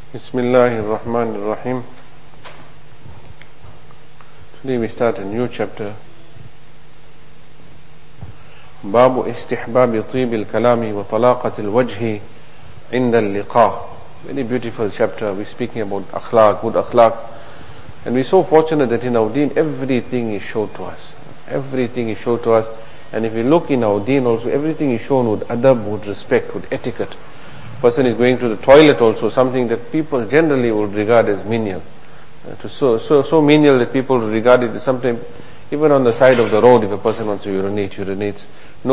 Bismillahirrahmanirrahim. Today we start a new chapter. Babu istihbabi tibil kalami wa talaqatil wajhi inda al-liqa. Very beautiful chapter. We're speaking about akhlaq, good akhlaq. And we're so fortunate that in our deen everything is shown to us. Everything is shown to us. And if we look in our deen also, everything is shown with adab, with respect, with etiquette. Person is going to the toilet also, something that people generally would regard as menial. So menial that people regard it as something, even on the side of the road, if a person wants to urinate, urinates.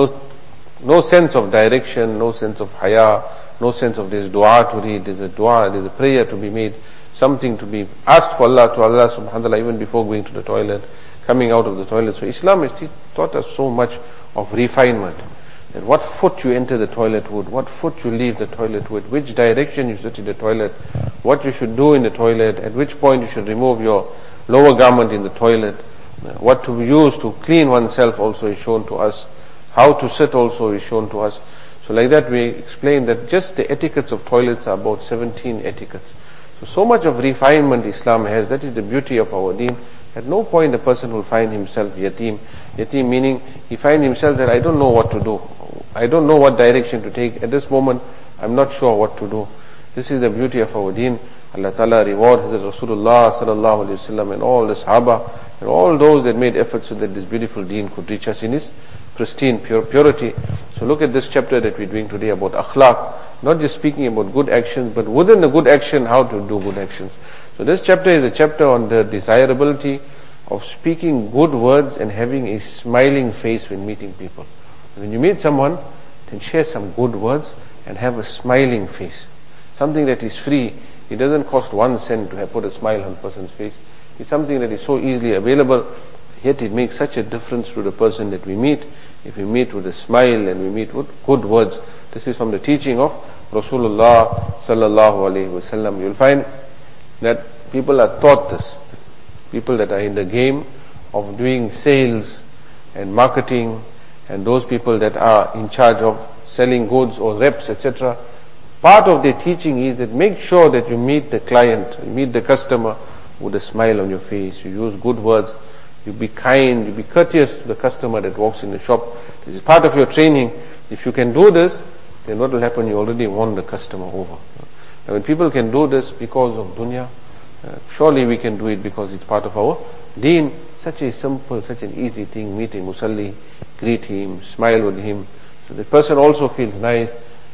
No sense of direction, no sense of haya, no sense of there's dua to read, there's a dua, there's a prayer to be made, something to be asked for Allah to Allah subhanahu wa ta'ala even before going to the toilet, coming out of the toilet. So Islam has taught us so much of refinement. That what foot you enter the toilet with, what foot you leave the toilet with, which direction you sit in the toilet, what you should do in the toilet, at which point you should remove your lower garment in the toilet, what to use to clean oneself also is shown to us, how to sit also is shown to us. So like that we explain that just the etiquettes of toilets are about 17 etiquettes. So much of refinement Islam has. That is the beauty of our deen. At no point a person will find himself yatim. Yatim meaning he finds himself that I don't know what to do. I don't know what direction to take. At this moment, I'm not sure what to do. This is the beauty of our deen. Allah Ta'ala reward Hazrat Rasulullah sallallahu alayhi wasallam and all the Sahaba and all those that made efforts so that this beautiful deen could reach us in its pristine purity. So look at this chapter that we're doing today about akhlaq. Not just speaking about good actions, but within the good action, how to do good actions. So this chapter is a chapter on the desirability of speaking good words and having a smiling face when meeting people. When you meet someone, then share some good words and have a smiling face. Something that is free. It doesn't cost 1 cent to have put a smile on a person's face. It's something that is so easily available, yet it makes such a difference to the person that we meet. If we meet with a smile and we meet with good words. This is from the teaching of Rasulullah sallallahu alaihi wasallam. You'll find that people are taught this. People that are in the game of doing sales and marketing, and those people that are in charge of selling goods or reps, etc. Part of their teaching is that make sure that you meet the client, you meet the customer with a smile on your face. You use good words, you be kind, you be courteous to the customer that walks in the shop. This is part of your training. If you can do this, then what will happen? You already won the customer over. And when people can do this because of dunya, surely we can do it because it's part of our deen. Such a simple, such an easy thing, meet a musalli, greet him, smile with him. So the person also feels nice,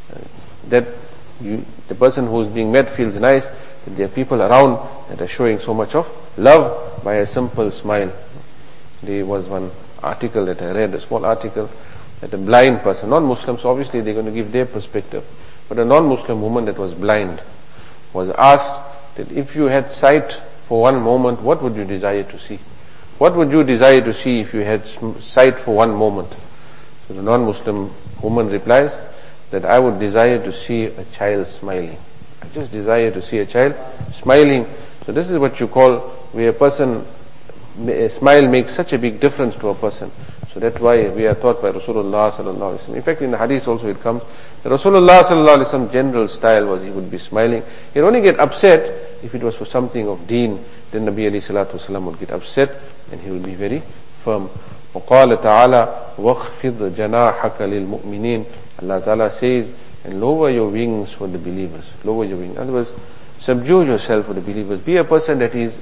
the person who is being met feels nice, that there are people around that are showing so much of love by a simple smile. There was one article that I read, a small article, that a blind person, non-Muslim, so obviously they're going to give their perspective, but a non-Muslim woman that was blind was asked that if you had sight for one moment, what would you desire to see? What would you desire to see if you had sight for one moment? So the non-Muslim woman replies that I would desire to see a child smiling. I just desire to see a child smiling. So this is what you call where a smile makes such a big difference to a person. So that's why we are taught by Rasulullah sallallahu alaihi wasallam. In fact, in the hadith also it comes that Rasulullah sallallahu alaihi wasallam general style was he would be smiling. He'd only get upset if it was for something of deen. Then Nabi alayhi salatu wasallam would get upset and he will be very firm. وَقَالَ تَعَالَى وَخْفِضْ جَنَاحَكَ لِلْمُؤْمِنِينَ. Allah Ta'ala says, and lower your wings for the believers. Lower your wings. In other words, subdue yourself for the believers. Be a person that is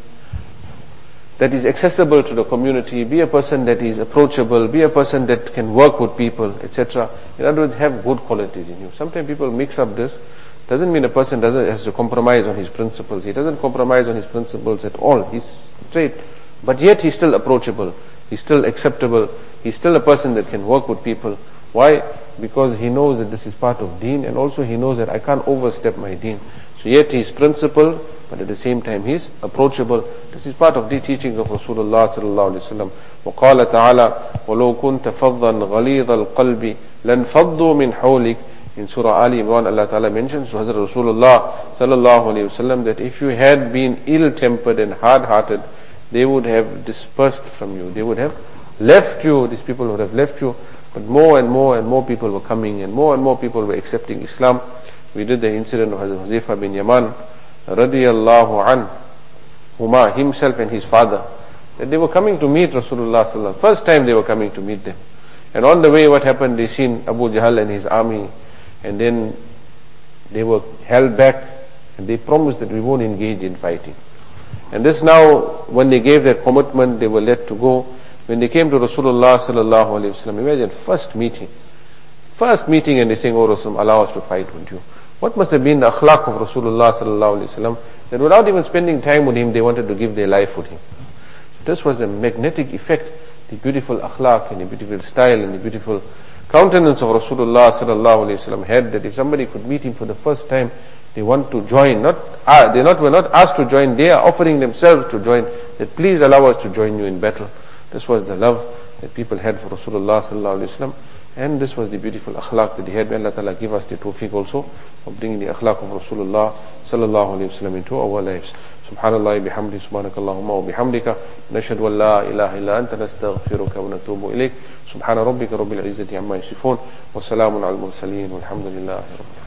accessible to the community. Be a person that is approachable. Be a person that can work with people, etc. In other words, have good qualities in you. Sometimes people mix up this. Doesn't mean a person has to compromise on his principles. He doesn't compromise on his principles at all. He's straight. But yet he's still approachable. He's still acceptable. He's still a person that can work with people. Why? Because he knows that this is part of deen, and also he knows that I can't overstep my deen. So yet he's principled, but at the same time he's approachable. This is part of the teaching of Rasulullah sallallahu alaihi wasallam. وَقَالَ تَعَالَى وَلَوْ كُنْتَ فَضًّا غَلِيظَ الْقَلْبِ لَنْفَضُّوا مِنْ حَوْلِكَ. In Surah Ali Imran, Allah Ta'ala mentions to Hazrat Rasulullah sallallahu alayhi wasallam that if you had been ill-tempered and hard-hearted, they would have dispersed from you. They would have left you. These people would have left you. But more and more people were coming, and more people were accepting Islam. We did the incident of Hazrat Huzaifa bin Yaman radiyallahu anhuma, himself and his father, that they were coming to meet Rasulullah sallallahu alaihi wasallam. First time they were coming to meet them. And on the way what happened, they seen Abu Jahl and his army, and then they were held back, and they promised that we won't engage in fighting. And this now, when they gave their commitment, they were let to go. When they came to Rasulullah sallallahu alaihi wasallam, imagine first meeting, and they saying, "Oh Rasul, allow us to fight with you." What must have been the akhlaq of Rasulullah sallallahu alaihi wasallam, that without even spending time with him, they wanted to give their life with him. So this was the magnetic effect, the beautiful akhlaq and the beautiful style and the beautiful countenance of Rasulullah sallallahu alaihi wasallam had, that if somebody could meet him for the first time, they want to join. Were not asked to join, they are offering themselves to join, that please allow us to join you in battle. This was the love that people had for Rasulullah sallallahu alaihi wasallam, and this was the beautiful akhlaq that he had. May Allah Ta'ala give us the tawfiq also of bringing the akhlaq of Rasulullah sallallahu alaihi wasallam into our lives. Subhanallah bihamdi, subhanakallahumma wa bihamdika, nashhadu an la ilaha illa anta, nastaghfiruka wa natubu ilayk. Subhana rabbika rabbil izzati amma yasifun, wa salamun al mursaleen, walhamdulillahi rabbil alamin.